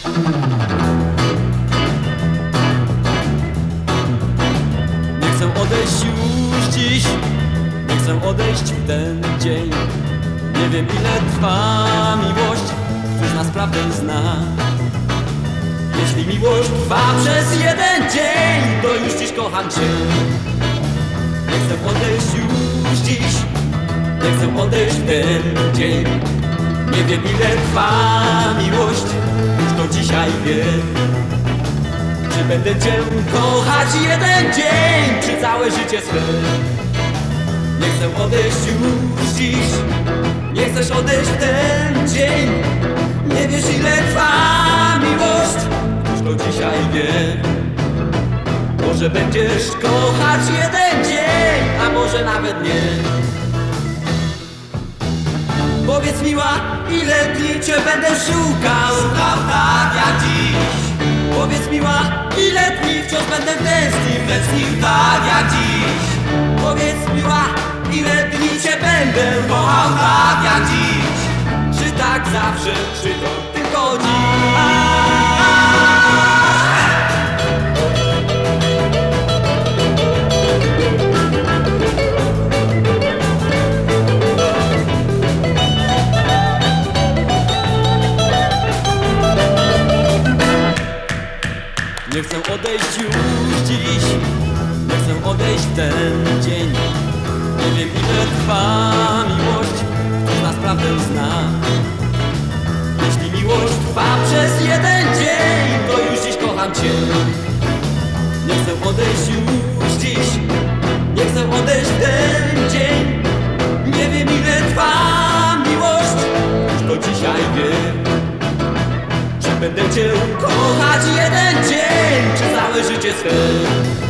Nie chcę odejść już dziś, nie chcę odejść w ten dzień. Nie wiem, ile trwa miłość, któż nas prawdę zna. Jeśli miłość trwa przez jeden dzień, to już dziś kocham Cię. Nie chcę odejść już dziś, nie chcę odejść w ten dzień. Nie wiem, ile trwa miłość, już to dzisiaj wiem. Czy będę Cię kochać jeden dzień, czy całe życie swe? Nie chcę odejść już dziś, nie chcesz odejść w ten dzień. Nie wiesz, ile trwa miłość, już to dzisiaj wiem. Może będziesz kochać jeden dzień, a może nawet nie. Powiedz miła, ile dni Cię będę szukał, tak jak dziś. Powiedz miła, ile dni wciąż będę tęsknił, tak jak dziś. Powiedz miła, ile dni Cię będę kochał, tak jak dziś. Czy tak zawsze, czy to tylko dziś? Nie chcę odejść już dziś, nie chcę odejść w ten dzień. Nie wiem, ile trwa miłość, ktoś nas prawdę zna. Jeśli miłość trwa przez jeden dzień, to już dziś kocham Cię. Nie chcę odejść już dziś, nie chcę odejść w ten dzień. Nie wiem, ile trwa miłość, już to dzisiaj wiem. Czy będę Cię kochać jeden dzień, czy całe życie swe?